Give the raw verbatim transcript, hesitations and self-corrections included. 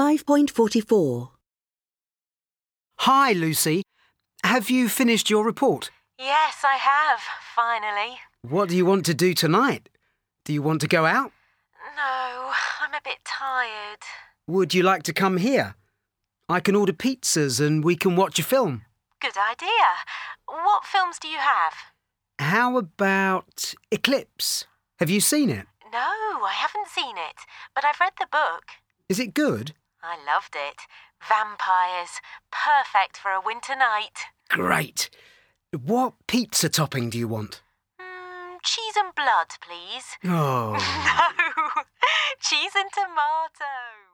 five point four four. Hi, Lucy. Have you finished your report? Yes, I have, finally. What do you want to do tonight? Do you want to go out? No, I'm a bit tired. Would you like to come here? I can order pizzas and we can watch a film. Good idea. What films do you have? How about Eclipse? Have you seen it? No, I haven't seen it, but I've read the book. Is it good? I loved it. Vampires. Perfect for a winter night. Great. What pizza topping do you want? Mm, cheese and blood, please. Oh. No, cheese and tomato.